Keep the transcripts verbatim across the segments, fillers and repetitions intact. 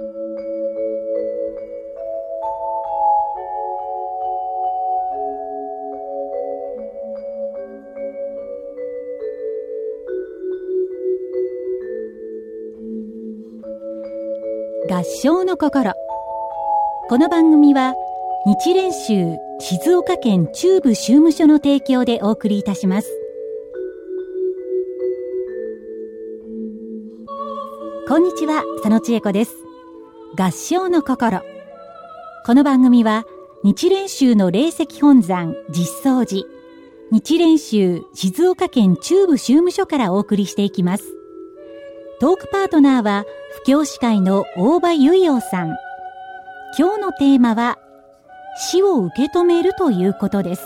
合唱の心。この番組は日蓮宗静岡県中部宗務所の提供でお送りいたします。こんにちは、佐野千恵子です。合唱の心。この番組は日蓮宗の霊石本山実相寺、日蓮宗静岡県中部宗務所からお送りしていきます。トークパートナーは布教師会の大場結陽さん。今日のテーマは死を受け止めるということです。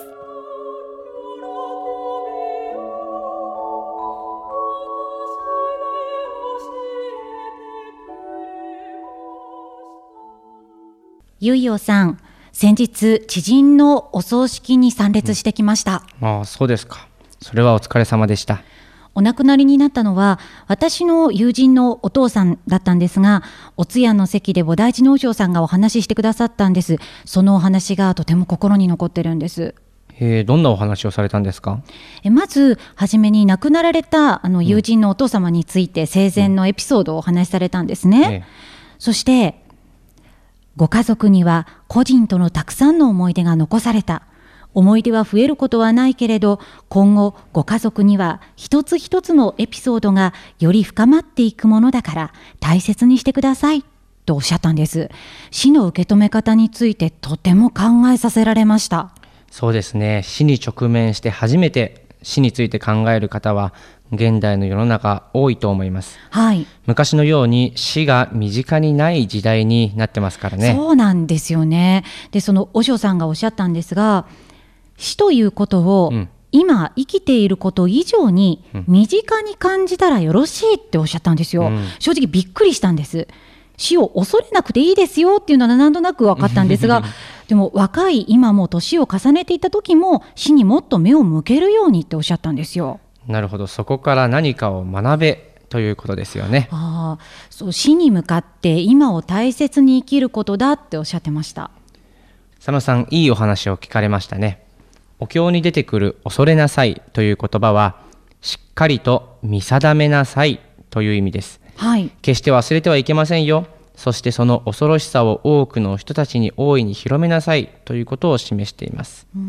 結陽さん、先日知人のお葬式に参列してきました。 うん、ああ、そうですか。それはお疲れ様でした。 お亡くなりになったのは私の友人のお父さんだったんですが、お通夜の席で菩提寺の和尚さんがお話ししてくださったんです。そのお話がとても心に残ってるんです。 へえ、どんなお話をされたんですか？ えまずはじめに亡くなられたあの友人のお父様について生前のエピソードをお話しされたんですね。うん、ええ、そしてご家族には個人とのたくさんの思い出が残された。思い出は増えることはないけれど、今後ご家族には一つ一つのエピソードがより深まっていくものだから大切にしてくださいとおっしゃったんです。死の受け止め方についてとても考えさせられました。 そうですね。死に直面して初めて死について考える方は現代の世の中多いと思います。 はい、 昔のように死が身近にない時代になってますからね。 そうなんですよね。で、その和尚さんがおっしゃったんですが、死ということを、うん、今生きていること以上に身近に感じたらよろしいっておっしゃったんですよ。うん、正直びっくりしたんです。死を恐れなくていいですよっていうのはなんとなく分かったんですがでも若い今も年を重ねていった時も死にもっと目を向けるようにっておっしゃったんですよ。 なるほど。そこから何かを学べということですよね。 ああ、そう、死に向かって今を大切に生きることだっておっしゃってました。 佐野さん、いいお話を聞かれましたね。お経に出てくる恐れなさいという言葉はしっかりと見定めなさいという意味です。 はい、 決して忘れてはいけませんよ。そしてその恐ろしさを多くの人たちに大いに広めなさいということを示しています。うん、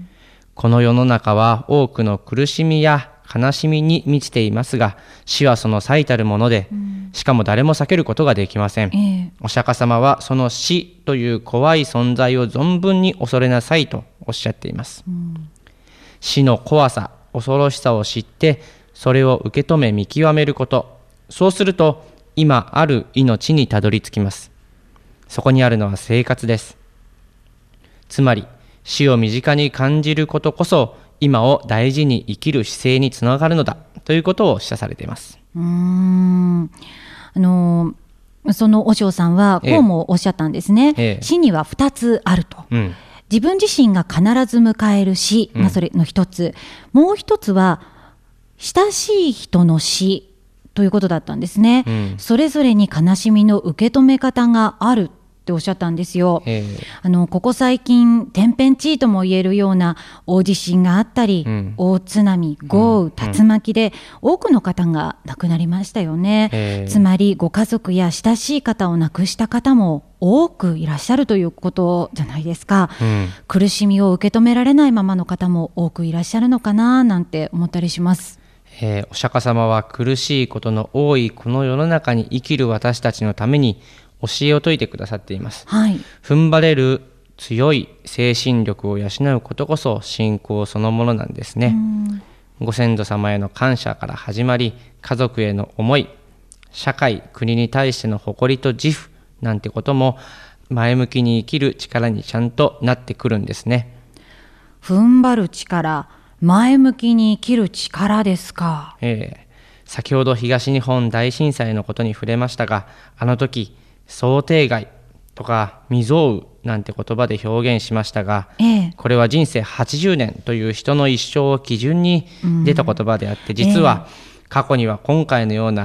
この世の中は多くの苦しみや悲しみに満ちていますが、死はその最たるもので、うん、しかも誰も避けることができません。えー、お釈迦様はその死という怖い存在を存分に恐れなさいとおっしゃっています。うん、死の怖さ、恐ろしさを知ってそれを受け止め見極めること。そうすると今ある命にたどり着きます。そこにあるのは生活です。つまり死を身近に感じることこそ今を大事に生きる姿勢につながるのだということを示唆されています。 うーん、あのその和尚さんはこうもおっしゃったんですね。ええ、死にはふたつあると。うん、自分自身が必ず迎える死、まあ、それの一つ、うん、もう一つは親しい人の死ということだったんですね。うん、それぞれに悲しみの受け止め方があるっておっしゃったんですよ。あのここ最近天変地異とも言えるような大地震があったり、うん、大津波、豪雨、竜巻で多くの方が亡くなりましたよね。つまりご家族や親しい方を亡くした方も多くいらっしゃるということじゃないですか。うん、苦しみを受け止められないままの方も多くいらっしゃるのかななんて思ったりします。 えー、お釈迦様は苦しいことの多いこの世の中に生きる私たちのために教えを説いてくださっています。はい、踏ん張れる強い精神力を養うことこそ信仰そのものなんですね。ご先祖様への感謝から始まり、家族への思い、社会、国に対しての誇りと自負なんてことも前向きに生きる力にちゃんとなってくるんですね。 踏ん張る力、前向きに生きる力ですか。 えー、先ほど東日本大震災のことに触れましたが、あの時想定外とか未曾有なんて言葉で表現しましたが、ええ、これは人生はちじゅうねんという人の一生を基準に出た言葉であって、実は過去には今回のような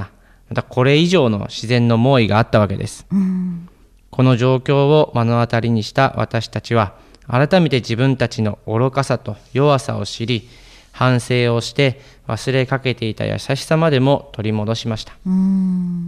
またこれ以上の自然の猛威があったわけです。うん、この状況を目の当たりにした私たちは、改めて自分たちの愚かさと弱さを知り、反省をして忘れかけていた優しさまでも取り戻しました。うん、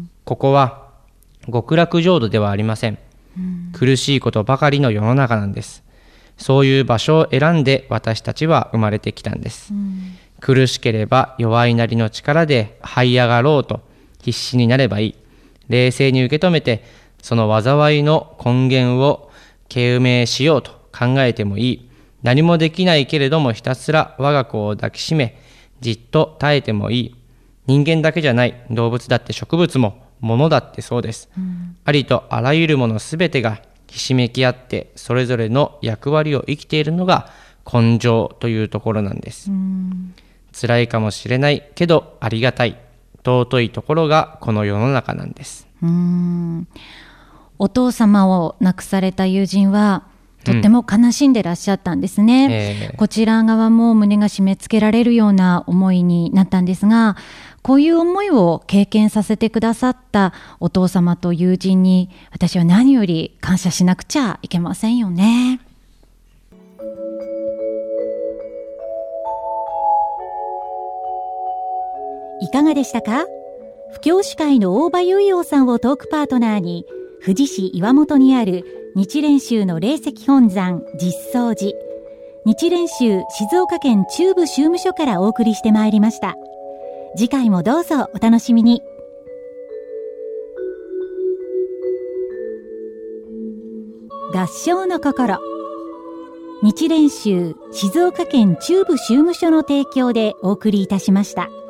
ここは極楽浄土ではありません。うん、苦しいことばかりの世の中なんです。そういう場所を選んで私たちは生まれてきたんです。うん、苦しければ弱いなりの力で這い上がろうと必死になればいい。冷静に受け止めて、その災いの根源を究明しようと考えてもいい。何もできないけれどもひたすら我が子を抱きしめ、じっと耐えてもいい。人間だけじゃない。動物だって植物も物だってそうです。うん、ありとあらゆるものすべてがひしめき合ってそれぞれの役割を生きているのが根性というところなんです。うん、辛いかもしれないけどありがたい、尊いところがこの世の中なんです。 うーん、お父様を亡くされた友人はとっても悲しんでらっしゃったんですね。うんえー、こちら側も胸が締め付けられるような思いになったんですが、こういう思いを経験させてくださったお父様と友人に私は何より感謝しなくちゃいけませんよね。いかがでしたか？布教師会の大場結陽さんをトークパートナーに、富士市岩本にある日蓮宗の霊石本山実相寺、日蓮宗静岡県中部宗務所からお送りしてまいりました。次回もどうぞお楽しみに。合唱の心、日蓮宗静岡県中部宗務所の提供でお送りいたしました。